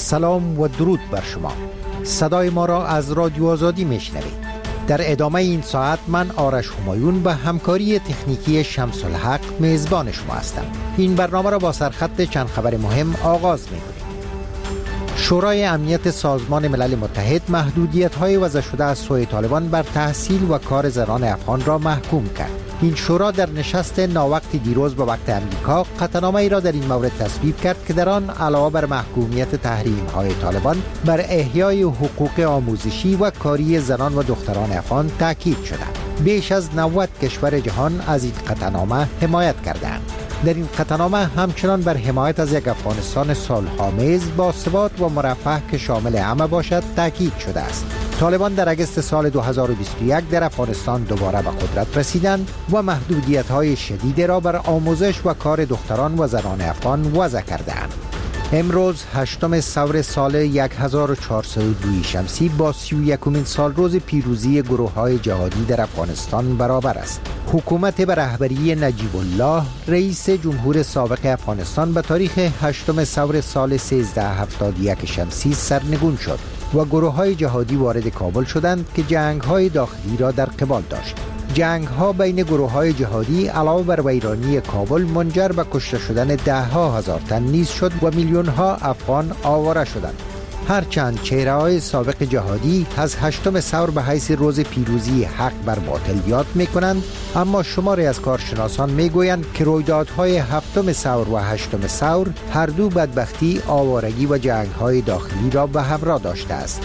سلام و درود بر شما. صدای ما را از رادیو آزادی میشنوید. در ادامه این ساعت من آرش همایون به همکاری تکنیکی شمس الحق میزبان شما هستم. این برنامه را با سرخط چند خبر مهم آغاز می‌کنیم. شورای امنیت سازمان ملل متحد محدودیت‌های وضع شده از سوی طالبان بر تحصیل و کار زنان افغان را محکوم کرد. این شورا در نشست ناوقت دیروز به وقت امریکا قطعنامه‌ای را در این مورد تصویب کرد که در آن علاوه بر محکومیت تحریم‌های طالبان بر احیای حقوق آموزشی و کاری زنان و دختران افغان تاکید شده. بیش از 90 کشور جهان از این قطعنامه حمایت کردند. در این قطعنامه همچنان بر حمایت از یک افغانستان صلح‌آمیز با ثبات و مرفه که شامل همه باشد تاکید شده است. طالبان در اگست سال 2021 در افغانستان دوباره به قدرت رسیدند و محدودیت‌های شدید را بر آموزش و کار دختران و زنان افغان وضع کردند. امروز 8 ثور سال 1402 شمسی با 31مین سال روز پیروزی گروه‌های جهادی در افغانستان برابر است. حکومت به رهبری نجیب الله رئیس جمهور سابق افغانستان به تاریخ 8 ثور سال 1371 شمسی سرنگون شد و گروه‌های جهادی وارد کابل شدند که جنگ‌های داخلی را در قبال داشت. جنگ‌ها بین گروه‌های جهادی علاوه بر ویرانی کابل منجر به کشته شدن ده‌ها هزار تن نیز شد و میلیون‌ها افغان آواره شدند. هرچند چهره‌های سابق جهادی از 8 ثور به حیث روز پیروزی حق بر باطل یاد می‌کنند، اما شماری از کارشناسان می‌گویند که رویدادهای 7 ثور و 8 ثور هر دو بدبختی، آوارگی و جنگ‌های داخلی را به همراه داشته است.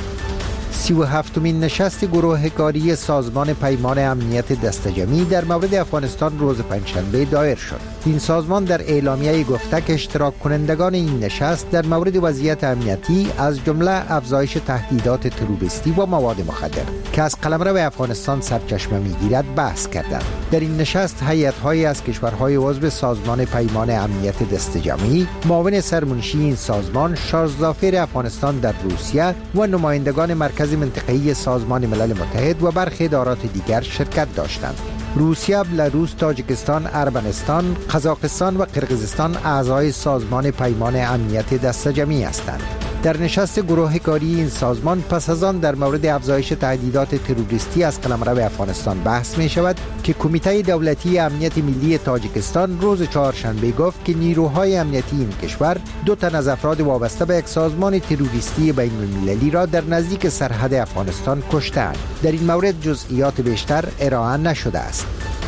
37مین نشست گروه کاری سازمان پیمان امنیت دستجمعی در مورد افغانستان روز پنجشنبه دایر شد. این سازمان در اعلامیه گفته که اشتراک کنندگان این نشست در مورد وضعیت امنیتی از جمله افزایش تهدیدات تروریستی و مواد مخدر که از قلمرو افغانستان سرچشمه میگیرد بحث کردند. در این نشست هیئت‌هایی از کشورهای عضو سازمان پیمان امنیت دستجمعی، معاون سرمنشی این سازمان، شارژسافیر افغانستان در روسیه و نمایندگان مرکز منطقه‌ای سازمان ملل متحد و برخی ادارات دیگر شرکت داشتند. روسیه، بلاروس، تاجیکستان، ارمنستان، قزاقستان و قرقیزستان اعضای سازمان پیمان امنیت دستجمعی هستند. در نشست گروه کاری این سازمان پس از آن در مورد افزایش تهدیدات تروریستی از قلمرو افغانستان بحث می شود که کمیته دولتی امنیت ملی تاجیکستان روز چهارشنبه گفت که نیروهای امنیتی این کشور 2 تن از افراد وابسته به یک سازمان تروریستی بین المللی را در نزدیک سرحد افغانستان کشتند. در این مورد جزئیات بیشتر ارائه نشده است.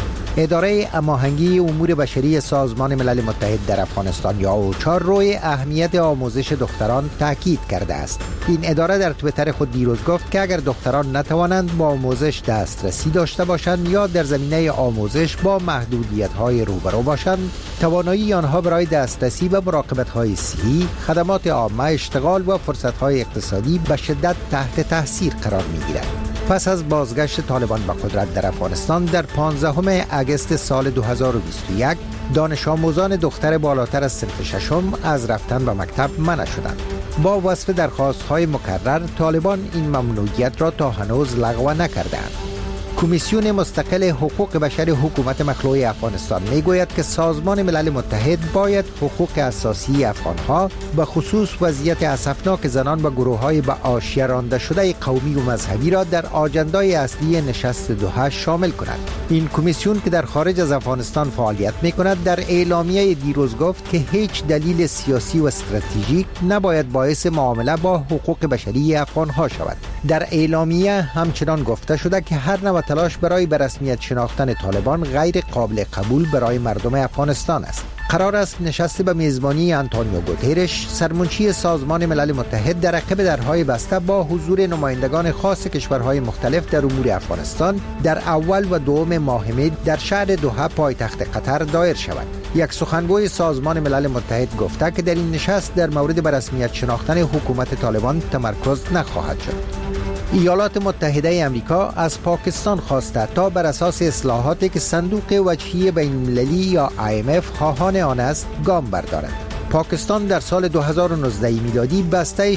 اداره هماهنگی امور بشری سازمان ملل متحد در افغانستان یا اوچا روی اهمیت آموزش دختران تاکید کرده است. این اداره در توییتر خود دیروز گفت که اگر دختران نتوانند با آموزش دسترسی داشته باشند یا در زمینه آموزش با محدودیت‌های روبرو باشند، توانایی آنها برای دسترسی به مراقبت‌های صحی، خدمات عامه، اشتغال و فرصت‌های اقتصادی به شدت تحت تاثیر قرار می‌گیرد. پس از بازگشت طالبان به قدرت در افغانستان در 15 اگست سال 2021 دانش آموزان دختر بالاتر از صنف ششم از رفتن به مکتب منع شدند. با وصف درخواست‌های مکرر، طالبان این ممنوعیت را تا هنوز لغو نکردند. کمیسیون مستقل حقوق بشر حکومت مخلوع افغانستان میگوید که سازمان ملل متحد باید حقوق اساسی افغانها به خصوص وضعیت اسفناک زنان و گروه‌های به حاشیه رانده شده قومی و مذهبی را در آجندای اصلی نشست دوحه شامل کند. این کمیسیون که در خارج از افغانستان فعالیت میکند در اعلامیه دیروز گفت که هیچ دلیل سیاسی و استراتژیک نباید باعث معامله با حقوق بشری افغانها شود. در اعلامیه همچنان گفته شده که هر نوع تلاش برای به رسمیت شناختن طالبان غیر قابل قبول برای مردم افغانستان است. قرار است نشست به میزبانی آنتونیو گوترش، سرمنشی سازمان ملل متحد، در عقب درهای بسته با حضور نمایندگان خاص کشورهای مختلف در امور افغانستان در اول و دوم ماه می در شهر دوحه پایتخت قطر دایر شود. یک سخنگوی سازمان ملل متحد گفته که در این نشست در مورد به رسمیت شناختن حکومت طالبان تمرکز نخواهد شد. ایالات متحده آمریکا از پاکستان خواسته تا بر اساس اصلاحاتی که صندوق وجهی بین المللی یا IMF خواهان آن است گام بردارد. پاکستان در سال 2019 میلادی بسته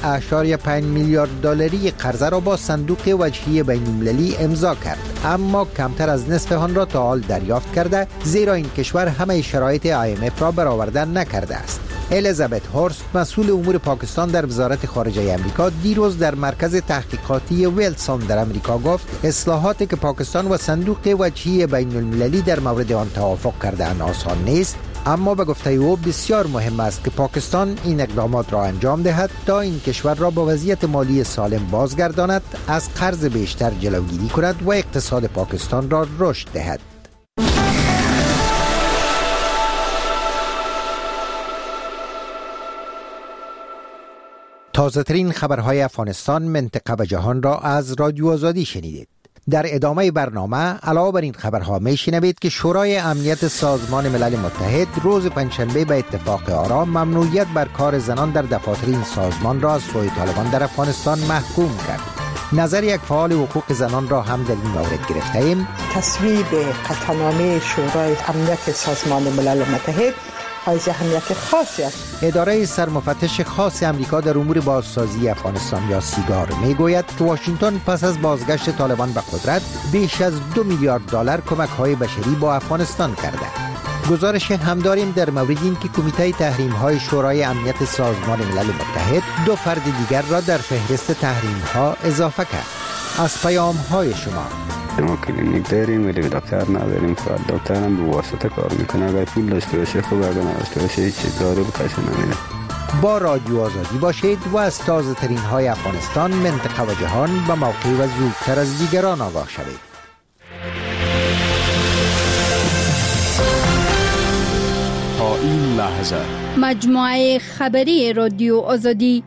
6.5 میلیارد دلاری قرضه را با صندوق وجهی بین المللی امضا کرد، اما کمتر از نصف آن را تا حال دریافت کرده، زیرا این کشور همه شرایط IMF را برآورده نکرده است. الیزابت هورست، مسئول امور پاکستان در وزارت خارجه امریکا، دیروز در مرکز تحقیقاتی ویلسون در امریکا گفت اصلاحاتی که پاکستان و صندوق وجهی بین المللی در مورد آن توافق کرده‌اند آسان نیست، اما به گفته او بسیار مهم است که پاکستان این اقدامات را انجام دهد تا این کشور را با وضعیت مالی سالم بازگرداند، از قرض بیشتر جلوگیری کند و اقتصاد پاکستان را رشد دهد. تازه ترین خبرهای افغانستان، منطقه و جهان را از رادیو آزادی شنیدید. در ادامه برنامه علاوه بر این خبرها میشنوید که شورای امنیت سازمان ملل متحد روز پنجشنبه به اتفاق آرا ممنوعیت بر کار زنان در دفاتر این سازمان را از سوی طالبان در افغانستان محکوم کرد. نظر یک فعال حقوق زنان را هم در این مورد گرفته ایم. تصویب قطعنامه شورای امنیت سازمان ملل متحد از اهمیت خاصی است. اداره سرمفتش خاص امریکا در امور بازسازی افغانستان یا سیگار میگوید که واشنگتن پس از بازگشت طالبان به قدرت بیش از 2 میلیارد دلار کمک‌های بشری با افغانستان کرده. گزارش هم داریم در مورد این که کمیته تحریم‌های شورای امنیت سازمان ملل متحد 2 فرد دیگر را در فهرست تحریم‌ها اضافه کرد. از پیام‌های شما. ما کلینیک داریم ولی دکتر نداریم، فقط دکتر هم به واسطه کار میکنه، اگر پول داشته باشه خوب، اگر نداشته باشه هیچ دارو به کسی نمیده. با رادیو آزادی باشید و از تازه ترین های افغانستان، منطقه و جهان به موقع و زودتر از دیگران آگاه شوید. تا این لحظه مجموعه خبری رادیو آزادی.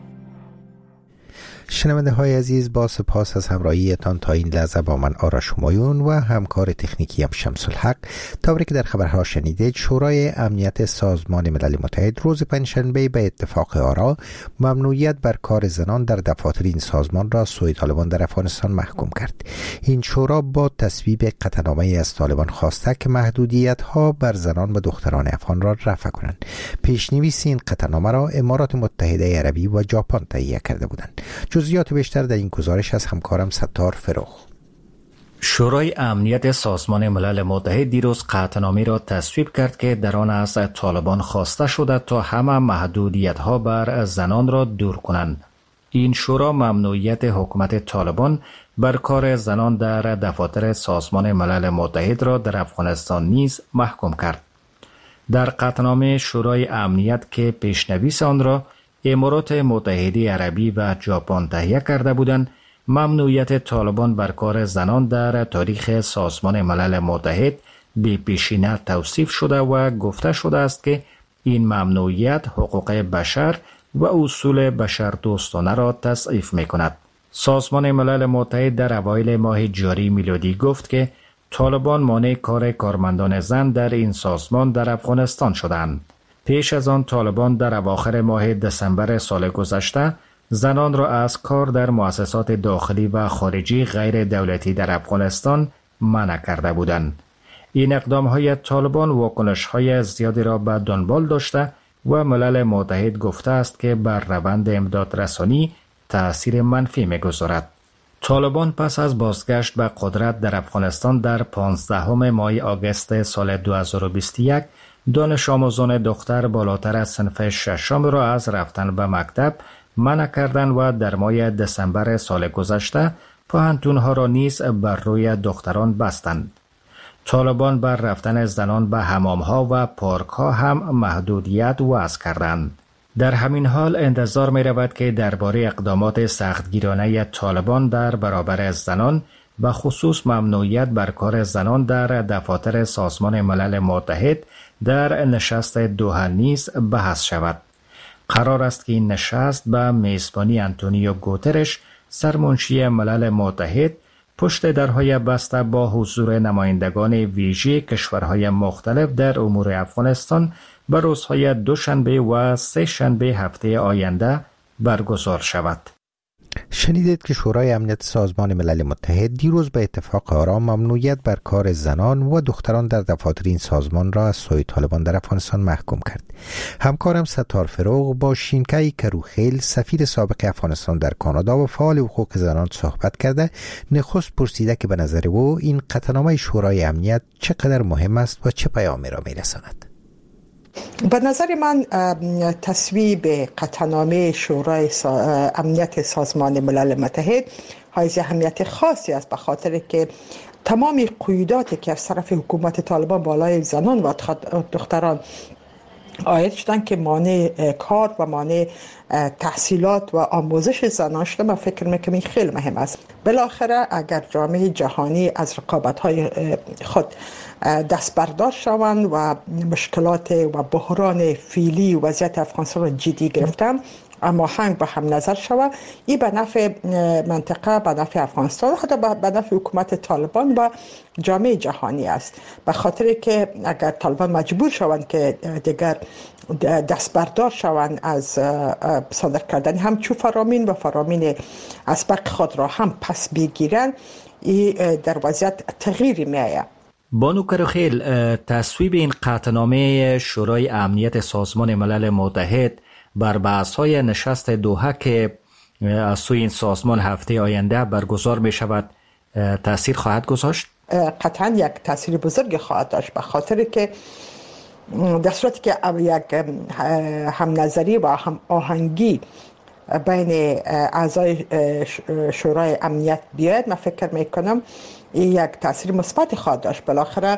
شنونده های عزیز، با سپاس از همراهیتان تا این لحظه با من آرش همایون و همکار تکنیکی شمس الحق. طوری که در خبرها شنیدید، شورای امنیت سازمان ملل متحد روز پنجشنبه به اتفاق آرا ممنوعیت بر کار زنان در دفاتر این سازمان را سوی طالبان در افغانستان محکوم کرد. این شورا با تصویب قطعنامه از طالبان خواسته که محدودیت ها بر زنان و دختران افغان را رفع کنند. پیشنویس این قطعنامه را امارات متحده عربی و ژاپن تهیه کرده بودند. جزئیات بیشتر در این گزارش از همکارم ستار فروغ. شورای امنیت سازمان ملل متحد دیروز قطعنامه را تصویب کرد که در آن از طالبان خواسته شده تا همه محدودیت‌ها بر زنان را دور کنند. این شورا ممنوعیت حکومت طالبان بر کار زنان در دفاتر سازمان ملل متحد را در افغانستان نیز محکوم کرد. در قطعنامه شورای امنیت که پیشنویس آن را امارات متحده عربی و ژاپن تهیه کرده بودند، ممنوعیت طالبان بر کار زنان در تاریخ سازمان ملل متحد به پیشینه توصیف شده و گفته شده است که این ممنوعیت حقوق بشر و اصول بشردوستانه را تضعیف می کند. سازمان ملل متحد در اوایل ماه جاری میلادی گفت که طالبان مانع کار کارمندان زن در این سازمان در افغانستان شدند. پیش از آن طالبان در اواخر ماه دسامبر سال گذشته زنان را از کار در مؤسسات داخلی و خارجی غیر دولتی در افغانستان منع کرده بودند. این اقدام‌های طالبان واکنش‌های زیادی را به دنبال داشته و ملل متحد گفته است که بر روند امدادرسانی تأثیر منفی می‌گذارد. طالبان پس از بازگشت به قدرت در افغانستان در 15 ماه آگوست سال 2021 دانش آموزان دختر بالاتر از صنف ششم را از رفتن به مکتب منع کردند و در ماه دسامبر سال گذشته پوهنتون‌ها را نیز بر روی دختران بستند. طالبان بر رفتن زنان به حمام‌ها و پارک‌ها هم محدودیت وضع کردند. در همین حال انتظار می رود که درباره اقدامات سختگیرانه طالبان در برابر زنان به خصوص ممنوعیت بر کار زنان در دفاتر سازمان ملل متحد در نشست دوحه نیز بحث شود. قرار است که این نشست به میزبانی آنتونیو گوترش، سرمنشی ملل متحد، پشت درهای بسته با حضور نمایندگان ویژه کشورهای مختلف در امور افغانستان به روزهای دوشنبه و سه شنبه هفته آینده برگزار شود. شنیدید که شورای امنیت سازمان ملل متحد دیروز به اتفاق آرا ممنوعیت بر کار زنان و دختران در دفاتر این سازمان را از سوی طالبان در افغانستان محکوم کرد. همکارم ستار فروغ با شینکای کروخیل، سفیر سابق افغانستان در کانادا و فعال حقوق زنان صحبت کرده. نخست پرسیده که به نظر او این قطعنامه شورای امنیت چقدر مهم است و چه پیامی را می‌رساند. به نظر من تصویب قطعنامه شورای امنیت سازمان ملل متحد حائز اهمیت خاصی است، به خاطر که تمام قیوداتی که از طرف حکومت طالبان بالای زنان و دختران عاید شدن که مانع کار و مانع تحصیلات و آموزش زنان شده، من فکر میکنم این خیلی مهم است. بالاخره اگر جامعه جهانی از رقابت‌های خود دست بردار شوند و مشکلات و بحران فعلی وضعیت افغانستان را جدی گرفتن، اما هنگ با هم نظر شود، این به نفع منطقه، به نفع افغانستان، حتی به نفع حکومت طالبان و جامعه جهانی است. به خاطر که اگر طالبان مجبور شوند که دیگر دست بردار شوند از صادر کردن همچون فرامین و فرامین اسبق خود را هم پس بگیرن، این در وضعیت تغییری می‌آید. بانو کروخیل، تصویب این قطعنامه شورای امنیت سازمان ملل متحد بر بحث‌های نشست دوحه که از سوی این سازمان هفته آینده برگزار می شود تأثیر خواهد گذاشت؟ قطعا یک تأثیر بزرگ خواهد داشت، به خاطر که در صورتی که یک هم نظری و هم آهنگی بین اعضای شورای امنیت بیاید، من فکر میکنم این یک تأثیر مثبت خواهد داشت. بالاخره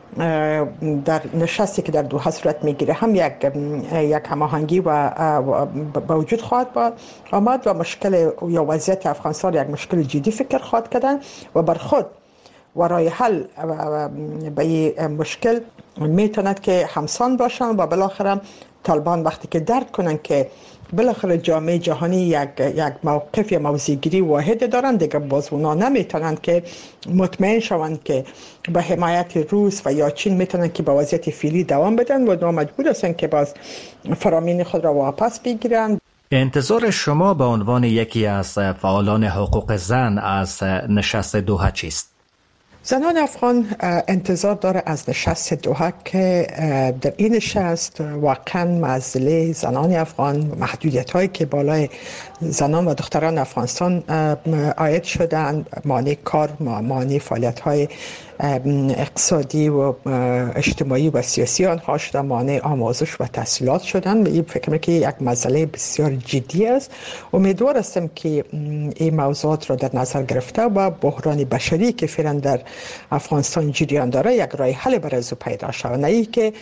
در نشستی که در دوحه صورت میگیره هم یک هماهنگی و به وجود خواهد آمد و مشکل یا وضعیت افغانستان یک مشکل جدی فکر خواهد کردن و بر خود و راه حل به این مشکل میتوند که همسان باشن و بالاخره طالبان وقتی که درک کنن که بالاخره جامعه جهانی یک موقف یا موضع‌گیری واحد دارن، دیگه باز اونا نمیتونن که مطمئن شوند که به حمایت روس و یا چین میتونن که به وضعیت فعلی دوام بدن و اونا مجبور هستن که باز فرامین خود را واپس بگیرن. انتظار شما به عنوان یکی از فعالان حقوق زن از نشست دوحه چیست؟ زنان افغان انتظار داره از نشست دوحه که در این نشست واقعا معضله زنان افغان، محدودیت هایی که بالای زنان و دختران افغانستان عاید شدن، مانع کار، مانع فعالیت های اقتصادی و اجتماعی و سیاسی آنها شدن، مانع آموزش و تحصیلات شدن. این فکر می‌کنم یک مسئله بسیار جدی است. امیدوار هستم که این موضوعات را در نظر گرفته و بحران بشری که فعلا در افغانستان جریان داره یک راه حل برای او پیدا شود، نه ای که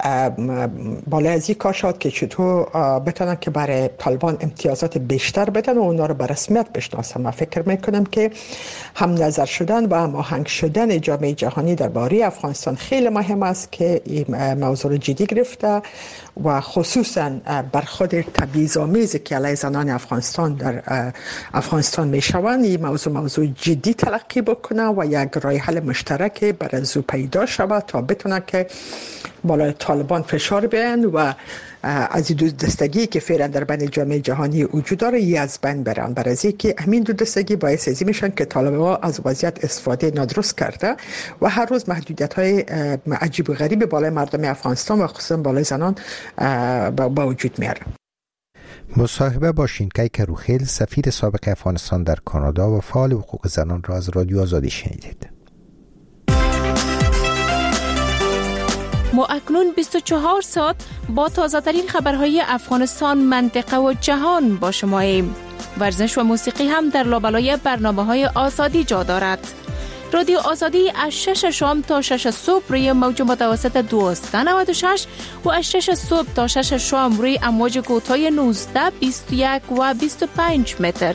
بالای از این کار شد که چطور بتونن که برای طالبان امتیازات بیشتر بدن و اونا رو به رسمیت بشناسن. من فکر میکنم که هم نظر شدن و هماهنگ شدن جامعه جهانی درباره افغانستان خیلی مهم است که این موضوع رو جدی گرفته و خصوصا برخورد تبعیض‌آمیزی که علیه زنان افغانستان در افغانستان میشوند، این موضوع جدی تلقی بکنه و یک راه حل مشترک برای او پیدا شود تا بتونه که بالای طالبان فشار بیان و از این دو دستگی که فعلا در بین جامعه جهانی وجود داره از بین برن. برای اینکه همین دو دستگی باعث ازی میشن که طالبان از وضعیت استفاده نادرست کرده و هر روز محدودیت‌های عجیب و غریب بالای مردم افغانستان و خصوصا بالای زنان با وجود میاره. مصاحبه با شینکای کروخیل، سفیر سابق افغانستان در کانادا و فعال حقوق زنان را از رادیو آزادی شنیدید. ما اکنون 24 ساعت با تازه‌ترین خبرهای افغانستان، منطقه و جهان با شماییم. ورزش و موسیقی هم در لابلای برنامه‌های آزادی جا دارد. رادیو آزادی از 6 شام تا 6 صبح روی موج متوسط 1296 و از 6 صبح تا 6 شام روی امواج کوتاه 19، 21 و 25 متر.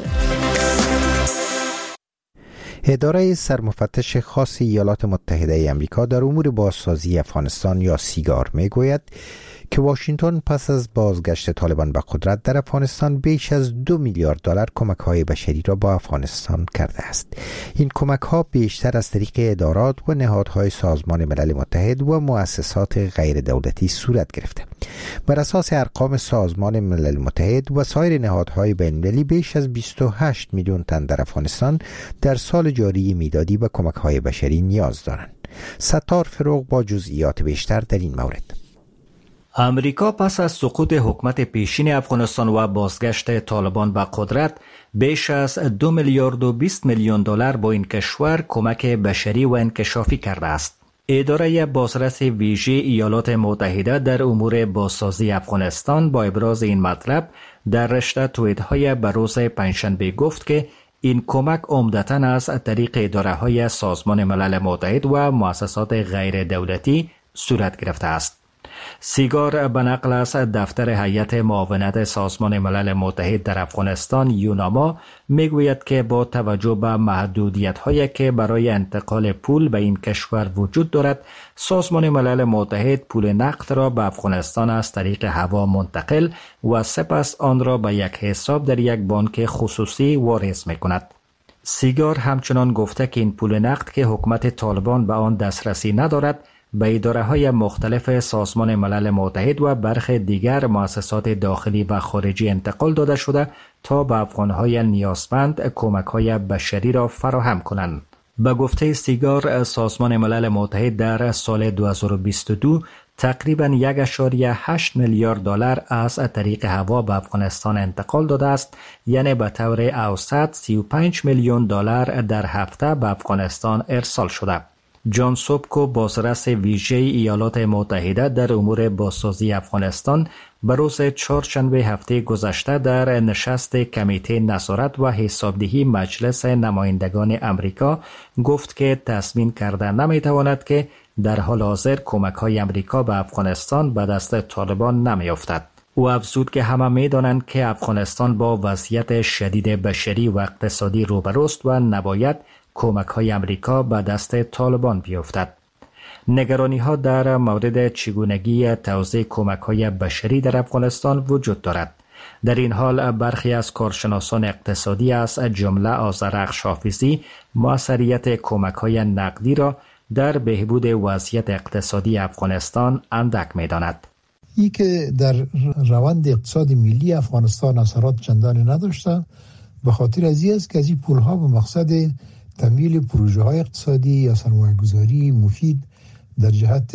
اداره سرمفتش خاص ایالات متحده آمریکا در امور بازسازی افغانستان یا سیگار میگوید که واشنگتن پس از بازگشت طالبان به قدرت در افغانستان بیش از 2 میلیارد دلار کمک‌های بشری را با افغانستان کرده است. این کمک‌ها بیشتر از طریق ادارات و نهادهای سازمان ملل متحد و مؤسسات غیر دولتی صورت گرفته. بر اساس ارقام سازمان ملل متحد و سایر نهادهای بین‌المللی بیش از 28 میلیون تن در افغانستان در سال جاری میلادی به کمک‌های بشری نیاز دارند. ستار فروغ با جزئیات بیشتر در این مورد. امریکا پس از سقوط حکومت پیشین افغانستان و بازگشت طالبان به قدرت بیش از 2 میلیارد و 20 میلیون دلار با این کشور کمک بشری و انکشافی کرده است. اداره بازرس ویژه ایالات متحده در امور بازسازی افغانستان با ابراز این مطلب در رشته توییت‌های به روز پنجشنبه گفت که این کمک عمدتاً از طریق اداره‌های سازمان ملل متحد و مؤسسات غیر دولتی صورت گرفته است. سیگار به نقل از دفتر هیئت معاونت سازمان ملل متحد در افغانستان یوناما میگوید که با توجه به محدودیت‌هایی که برای انتقال پول به این کشور وجود دارد، سازمان ملل متحد پول نقد را به افغانستان از طریق هوا منتقل و سپس آن را به یک حساب در یک بانک خصوصی واریز می‌کند. سیگار همچنان گفته که این پول نقد که حکومت طالبان به آن دسترسی ندارد، به اداره‌های مختلف سازمان ملل متحد و برخی دیگر مؤسسات داخلی و خارجی انتقال داده شده تا به افغان‌های نیازمند کمک‌های بشری را فراهم کنند. به گفته سیگار، سازمان ملل متحد در سال 2022 تقریباً 1.8 میلیارد دلار از طریق هوا به افغانستان انتقال داده است، یعنی به طور اوسط 35 میلیون دلار در هفته به افغانستان ارسال شده. جان سوبکو، بازرس ویژه ایالات متحده در امور بازسازی افغانستان، به روز چهارشنبه هفته گذشته در نشست کمیته نظارت و حسابدهی مجلس نمایندگان امریکا گفت که تضمین کرده نمیتواند که در حال حاضر کمک‌های امریکا به افغانستان به دست طالبان نمیافتد. او افزود که همه می‌دانند که افغانستان با وضعیت شدید بشری و اقتصادی روبروست و نباید کمک‌های امریکا به دست طالبان بیفتد. نگرانی‌ها در مورد چگونگی توزیع کمک‌های بشری در افغانستان وجود دارد. در این حال برخی از کارشناسان اقتصادی از جمله آذرخش حافظی موثریت کمک‌های نقدی را در بهبود وضعیت اقتصادی افغانستان اندک می‌داند. این که در روند اقتصاد ملی افغانستان اثرات چندانی نداشته، به خاطر از این است که از این پول‌ها به مقصد تمویل پروژه‌های اقتصادی یا سرمایه‌گذاری مفید در جهت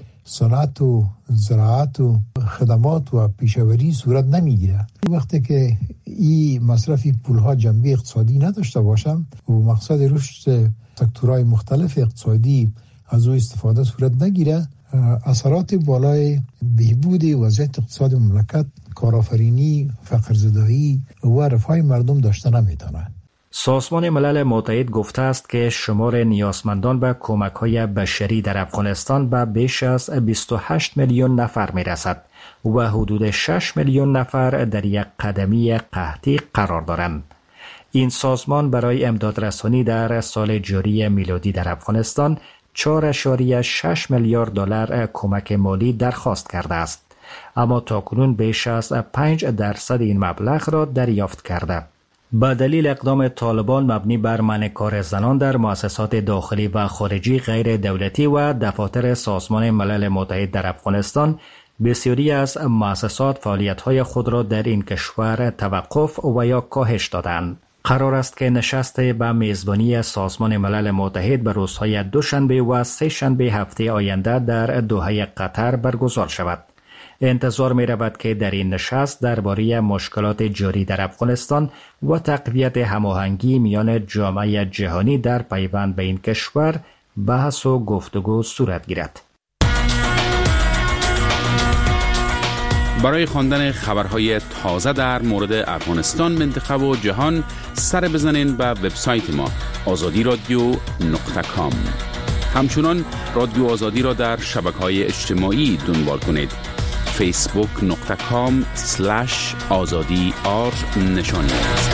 صنعت و زراعت و خدمات و پیشاوری صورت نمیگیره. وقتی که این مصرف پول‌ها جنبه اقتصادی نداشته باشه و مقصد رشد سکتورهای مختلف اقتصادی از او استفاده صورت نگیره، اثرات بالای بهبود وضعیت اقتصاد مملکت، کارآفرینی، فقرزدایی و رفاه مردم داشته نمیتونه. سازمان ملل متحد گفته است که شمار نیازمندان به کمک‌های بشری در افغانستان به بیش از 28 میلیون نفر می‌رسد و حدود 6 میلیون نفر در یک قدمی قحطی قرار دارند. این سازمان برای امدادرسانی در سال جاری میلادی در افغانستان 4.6 میلیارد دلار کمک مالی درخواست کرده است، اما تاکنون بیش از 5% این مبلغ را دریافت کرده. به دلیل اقدام طالبان مبنی بر منع کار زنان در مؤسسات داخلی و خارجی غیر دولتی و دفاتر سازمان ملل متحد در افغانستان، بسیاری از مؤسسات فعالیت‌های خود را در این کشور توقف و یا کاهش دادند. قرار است که نشست به میزبانی سازمان ملل متحد به روزهای دوشنبه و سه شنبه هفته آینده در دوحه قطر برگزار شود. انتظار می رود که در این نشست درباره مشکلات جاری در افغانستان و تقویت هماهنگی میان جامعه جهانی در پیوند به این کشور بحث و گفتگو صورت گیرد. برای خواندن خبرهای تازه در مورد افغانستان، منطقه و جهان سر بزنین به وبسایت ما azadiradio.com. همچنان رادیو آزادی را در شبکه‌های اجتماعی دنبال کنید. facebook.com/azadi_r نشانی است.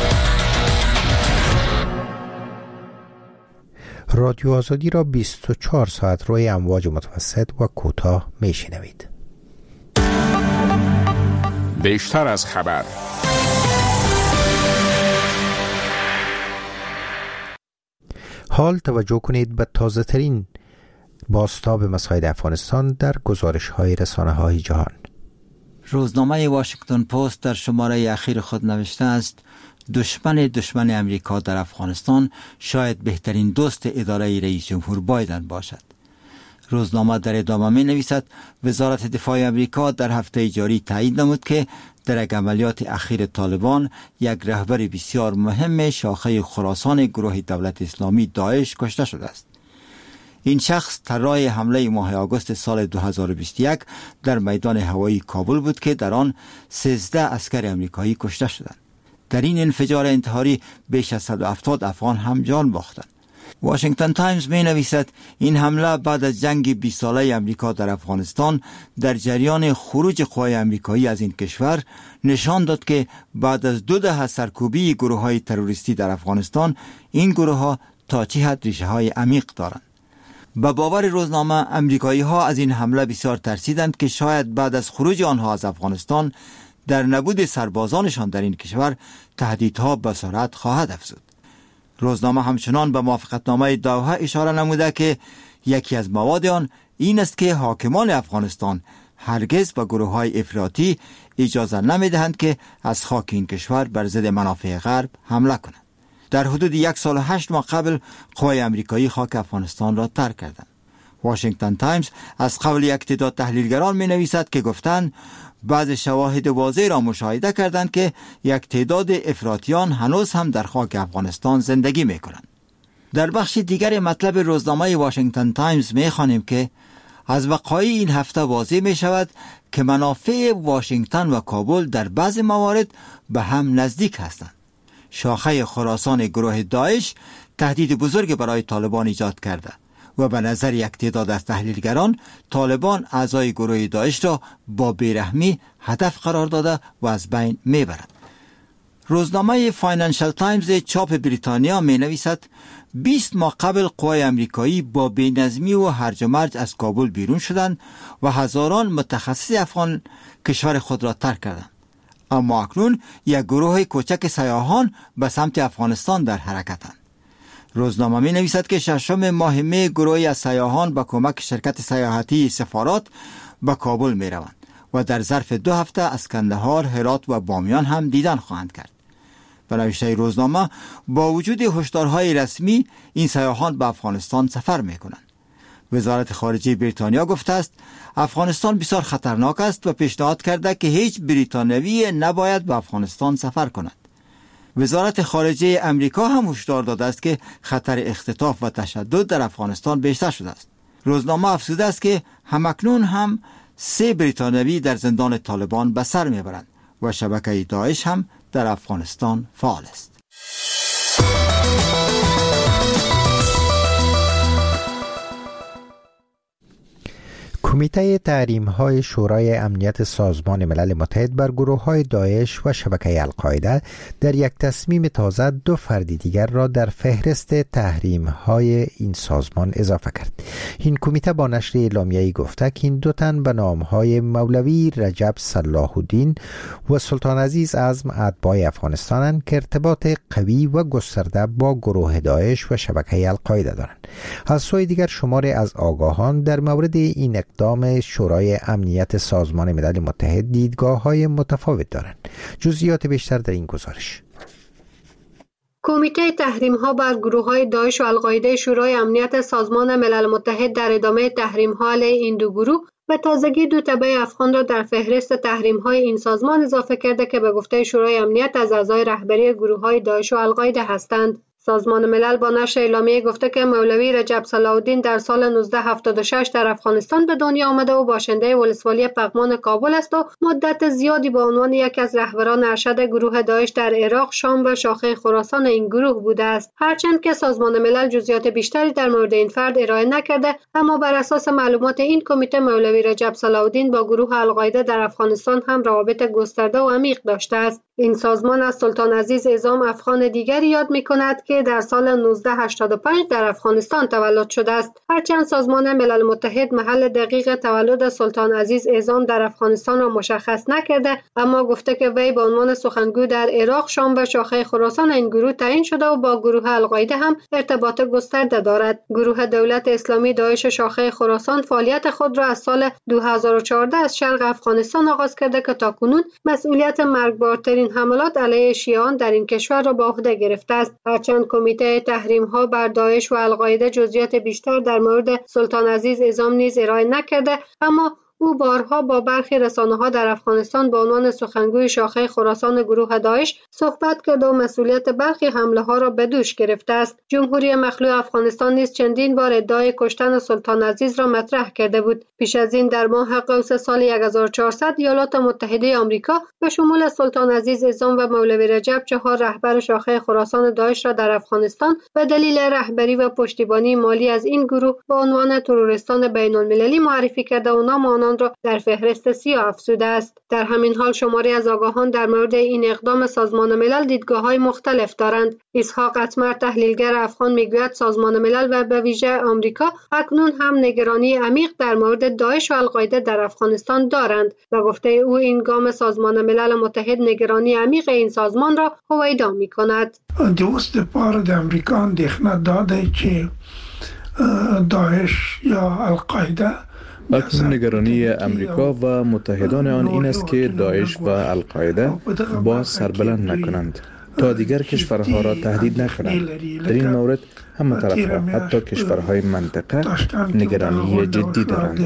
رادیو آزادی را 24 ساعت روی امواج متوسط و کوتاه میشنوید. بیشتر از خبر. حال توجه کنید به تازه ترین بازتاب مسائل افغانستان در گزارش های رسانه های جهان. روزنامه واشنگتن پست در شماره اخیر خود نوشته است دشمن امریکا در افغانستان شاید بهترین دوست اداره رئیس جمهور بایدن باشد. روزنامه در ادامه می نویسد وزارت دفاع امریکا در هفته جاری تایید نمود که در یک عملیات اخیر طالبان یک رهبر بسیار مهم شاخه خراسان گروه دولت اسلامی داعش کشته شده است. این شخص طراح حمله ماه آگوست سال 2021 در میدان هوایی کابل بود که در آن 13 عسکر امریکایی کشته شدند. در این انفجار انتحاری بیش از 170 افغان هم جان باختند. واشنگتن تایمز می نویسد این حمله بعد از جنگ 20 ساله امریکا در افغانستان در جریان خروج قوای امریکایی از این کشور نشان داد که بعد از 2 دهه سرکوبی گروه‌های تروریستی در افغانستان این گروه‌ها تا چه حد ریشه‌های عمیق دارند. به باور روزنامه امریکایی‌ها از این حمله بسیار ترسیدند که شاید بعد از خروج آنها از افغانستان در نبود سربازانشان در این کشور تهدیدها به سرعت خواهد افزود. روزنامه همچنان به موافقتنامه دوحه اشاره نموده که یکی از مواد آن این است که حاکمان افغانستان هرگز به گروه‌های افراطی اجازه نمی‌دهند که از خاک این کشور بر ضد منافع غرب حمله کنند. در حدود 1 سال و 8 ماه قبل قوای امریکایی خاک افغانستان را ترک کردند. واشنگتن تایمز از قول یک تعداد تحلیلگران می‌نویسد که گفتند بعض شواهد واضح را مشاهده کردند که یک تعداد افراطیان هنوز هم در خاک افغانستان زندگی می‌کنند. در بخش دیگر مطلب روزنامه واشنگتن تایمز می‌خوانیم که از وقایع این هفته واضح می‌شود که منافع واشنگتن و کابل در بعض موارد به هم نزدیک هستند. شاخه خراسان گروه داعش تهدید بزرگ برای طالبان ایجاد کرده و به نظر یک تعداد از تحلیلگران طالبان اعضای گروه داعش را با بیرحمی هدف قرار داده و از بین میبرد. روزنامه فاینانشل تایمز چاپ بریتانیا می نویسد 20 ماه قبل قوای امریکایی با بی‌نظمی و هرج و مرج از کابل بیرون شدند و هزاران متخصص افغان کشور خود را ترک کردند. اما اکنون یک گروه کوچک سیاحان به سمت افغانستان در حرکتند. روزنامه می نویسد که 6 ماه می گروهی از سیاحان با کمک شرکت سیاحتی سفارات به کابل می روند و در ظرف 2 هفته از کندهار، هرات و بامیان هم دیدن خواهند کرد. به نوشته روزنامه با وجود هشدارهای رسمی این سیاحان به افغانستان سفر می کنند. وزارت خارجه بریتانیا گفته است افغانستان بسیار خطرناک است و پیشنهاد کرده که هیچ بریتانیایی نباید به افغانستان سفر کند. وزارت خارجه امریکا هم هشدار داده است که خطر اختطاف و تشدد در افغانستان بیشتر شده است. روزنامه افزوده است که همکنون هم 3 بریتانیایی در زندان طالبان به سر میبرند و شبکه داعش هم در افغانستان فعال است. کمیته تحریم‌های شورای امنیت سازمان ملل متحد بر گروه‌های داعش و شبکه القاعده در یک تصمیم تازه 2 فرد دیگر را در فهرست تحریم‌های این سازمان اضافه کرد. این کمیته با نشر اعلامیه‌ای گفته که این 2 تن به نام‌های مولوی رجب صلاح الدین و سلطان عزیز عزم اتباع افغانستانند که ارتباط قوی و گسترده با گروه داعش و شبکه القاعده دارند. از سوی دیگر شماری از آگاهان در مورد این اقدام شورای امنیت سازمان ملل متحد دیدگاه‌های متفاوت دارند. جزئیات بیشتر در این گزارش. کمیته تحریم‌ها بر گروه‌های داعش و القاعده شورای امنیت سازمان ملل متحد در ادامه تحریم‌ها علیه این 2 گروه به تازگی 2 تبع افغان را در فهرست تحریم‌های این سازمان اضافه کرده که به گفته شورای امنیت از اعضای رهبری گروه‌های داعش و القاعده هستند. سازمان ملل با نشر اعلامیه گفته که مولوی رجب صلاح الدین در سال 1976 در افغانستان به دنیا آمده و باشنده ولسوالی پغمان کابل است و مدت زیادی به عنوان یکی از رهبران ارشد گروه داعش در عراق، شام و شاخه خراسان این گروه بوده است. هرچند که سازمان ملل جزئیات بیشتری در مورد این فرد ارائه نکرده، اما بر اساس معلومات این کمیته مولوی رجب صلاح الدین با گروه القاعده در افغانستان هم روابط گسترده و عمیق داشته است. این سازمان از سلطان عزیز اعظم افغان دیگری یاد می‌کند که در سال 1985 در افغانستان تولد شده است. هرچند سازمان ملل متحد محل دقیق تولد سلطان عزیز اعظم در افغانستان را مشخص نکرده، اما گفته که وی به عنوان سخنگوی در عراق، شام و شاخه خراسان این گروه تعیین شده و با گروه القاعده هم ارتباط گسترده دارد. گروه دولت اسلامی داعش شاخه خراسان فعالیت خود را از سال 2014 از شرق افغانستان آغاز کرده که تاکنون مسئولیت مرگبارترین حملات علیه شیعیان در این کشور را به عهده گرفته است. هرچند کمیته تحریم‌ها بر داعش و القاعده جزئیات بیشتر در مورد سلطان عزیز اعظم نیز ارائه نکرده، اما او بارها با برخی رسانه‌ها در افغانستان به عنوان سخنگوی شاخه خراسان گروه داعش صحبت کرد و مسئولیت برخی حمله‌ها را به دوش گرفته است. جمهوری مخلوع افغانستان نیز چندین بار ادعای کشتن سلطان عزیز را مطرح کرده بود. پیش از این در ماه قوس سال 1400 ایالات متحده آمریکا به شمول سلطان عزیز اعظم و مولوی رجب 4 رهبر شاخه خراسان داعش را در افغانستان به دلیل رهبری و پشتیبانی مالی از این گروه به عنوان تروریستان بین‌المللی معرفی کرده و نام آنان را در فهرست سیاه افزوده است. در همین حال شماری از آگاهان در مورد این اقدام سازمان ملل دیدگاه‌های مختلف دارند. اسحاق اتمر تحلیلگر افغان میگوید سازمان ملل و به ویژه آمریکا اکنون هم نگرانی عمیق در مورد داعش و القاعده در افغانستان دارند و گفته او این گام سازمان ملل متحد نگرانی عمیق این سازمان را هویدا می‌کند. دوست پار د امریکا اندېښنه داده چې داعش یا القاعده اکنون نگرانی امریکا و متحدان آن این است که داعش و القاعده باز سربلند نکنند تا دیگر کشورها را تهدید نکنند. در این مورد همه طرف‌ها حتی کشورهای منطقه نگرانی جدی دارند.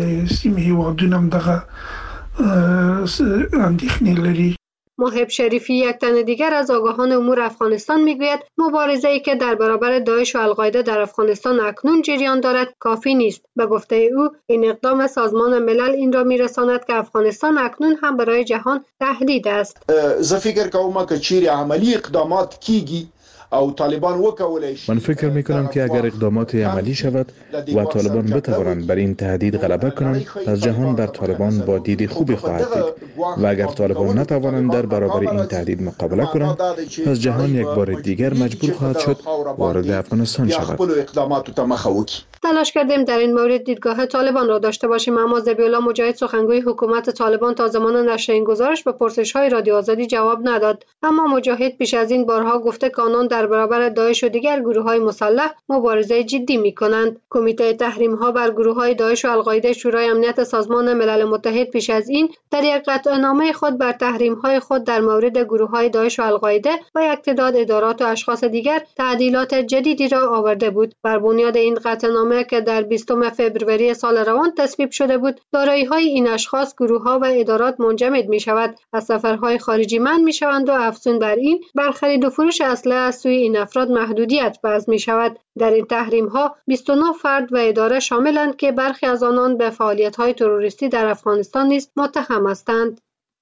محب شریفی یک تن دیگر از آگاهان امور افغانستان میگوید مبارزه‌ای که در برابر داعش و القاعده در افغانستان اکنون جریان دارد کافی نیست. به گفته او این اقدام سازمان ملل این را میرساند که افغانستان اکنون هم برای جهان تهدید است. زه فکر کوم که چیرې عملی اقدامات کیږي او طالبان وکولای شي. من فکر میکنم که اگر اقدامات عملی شود و طالبان بتوانند بر این تهدید غلبه کنند از جهان بر طالبان با دید خوبی خواهد دید و اگر طالبان نتوانند در برابر این تهدید مقابله کنند از جهان یک بار دیگر مجبور خواهد شد وارد افغانستان شود. تلاش کردیم در این مورد دیدگاه طالبان را داشته باشیم اما ذبیح‌الله مجاهد سخنگوی حکومت طالبان تا زمان نشر این گزارش به پرسش‌های رادیو آزادی جواب نداد. اما مجاهد پیش از این بارها گفته که آنان در برابر داعش و دیگر گروه‌های مسلح مبارزه جدی می‌کنند. کمیته تحریم‌ها بر گروه‌های داعش و القاعده شورای امنیت سازمان ملل متحد پیش از این در یک قطعنامه خود بر تحریم‌های خود در مورد گروه‌های داعش و القاعده و یک تعداد ادارات و اشخاص دیگر تعدیلات جدیدی را آورده بود. بر بنیاد این قطعنامه که در 20 فوریه سال روان تصویب شده بود، دارایی‌های این اشخاص، گروه‌ها و ادارات منجمد می‌شود، از سفرهای خارجی منع می‌شوند و افزون بر این بر خرید و فروش اسلحه از سوی این افراد محدودیت وضع می‌شود. در این تحریم‌ها 29 فرد و اداره شاملند که برخی از آنان به فعالیت‌های تروریستی در افغانستان نیز متهم هستند.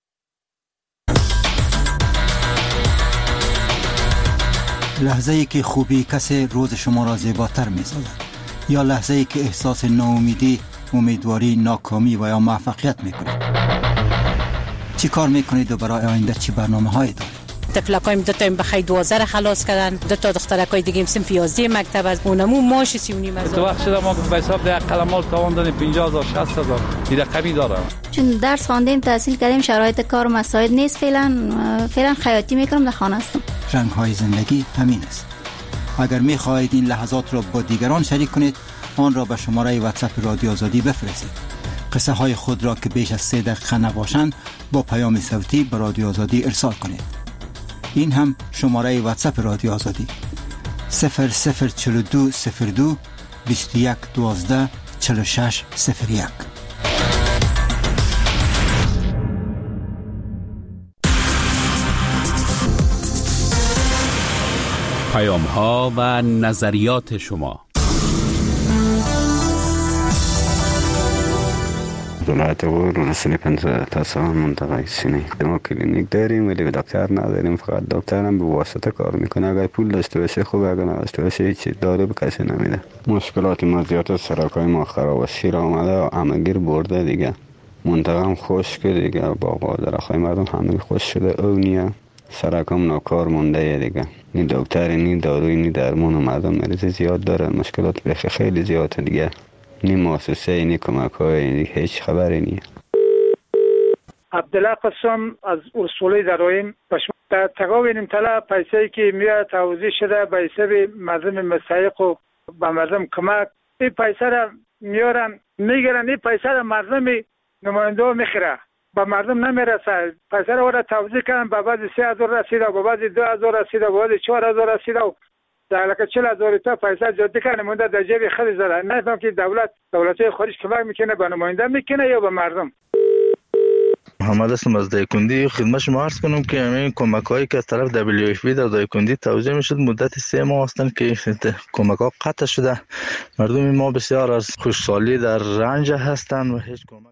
لحظه‌ای که خوبی کسی روز شما را زیباتر می‌سازد یا لحظه‌ای که احساس ناامیدی، امیدواری، ناکامی و یا موفقیت می‌کنید. چی کار می‌کنید و برای آینده چی برنامه‌هایی دارید؟ طفلکایم دو تا بخیر 12 خلاص کردن، دو تا دخترکای دیگه صنف 11 مکتب از اونمو ماش 39 از تو وقت شده ما به حساب ده قلمال تاوان دادیم 50000 60000 دیگه کمی دارم. چون درس خواندیم تحصیل کردیم شرایط کار و مساعد نیست فعلا خیاطی میکنم در خانه هستم. رنگ‌های زندگی همین است. اگر می‌خواهید این لحظات را با دیگران شریک کنید آن را به شماره واتساپ رادیو آزادی بفرستید. قصه های خود را که بیش از 3 دقیقه نباشند با پیام صوتی به رادیو آزادی ارسال کنید. این هم شماره واتساپ رادیو آزادی 004202 21 12 46 01. پیام ها و نظریات شما. ولایت غور رسولی 15 تا سال منطقه سینه. ما کلینیک داریم ولی دکتر نداریم، فقط دکترم به واسطه کار میکنه. اگر پول داشته باشه خوبه، اگر نداشته باشه هیچ دارو به کسی نمیده. مشکلات ما زیاد، سرکای ما خراب و شیر آمده و همگیر برده دیگه. منطقه هم خشک دیگه، باغ و درختای مردم همه خشک شده. اونیه سرکم ناکار مونده دیگه. نی دکتر نی داروی نی درمان و مردم مریض زیاد دارن. مشکلات بخی خیلی زیاده دیگه. نی مؤسسه نی کمک های هیچ خبری نی. عبدالله قسم از اصولی درایم در تقابل طلب پیسه‌ای که میاد توزیع شده به حساب مردم مستحق و به مردم کمک، این پیسه را میارن میگیرن، این پیسه را مردم نماینده میخره، به مردم نمیرسه. پیسه را توزیع کردن، به بعضی 3000 رسیده، به بعضی 2000 رسیده، به بعضی 4000 رسیده و در لکه 40000 تا پیسه جدی کنه مونده در جیب خود زده. نفهم که دولت خارج کمک میکنه به نماینده میکنه یا به مردم. محمد اسلام از دایکندی. خدمت شما عرض کنم که همین کمک هایی که از طرف WFP در دایکندی توزیع میشد مدت 3 ماه هستند که کمک ها قطع شده. مردم ما بسیار از خوشحالی در رنج هستند و هیچ کمک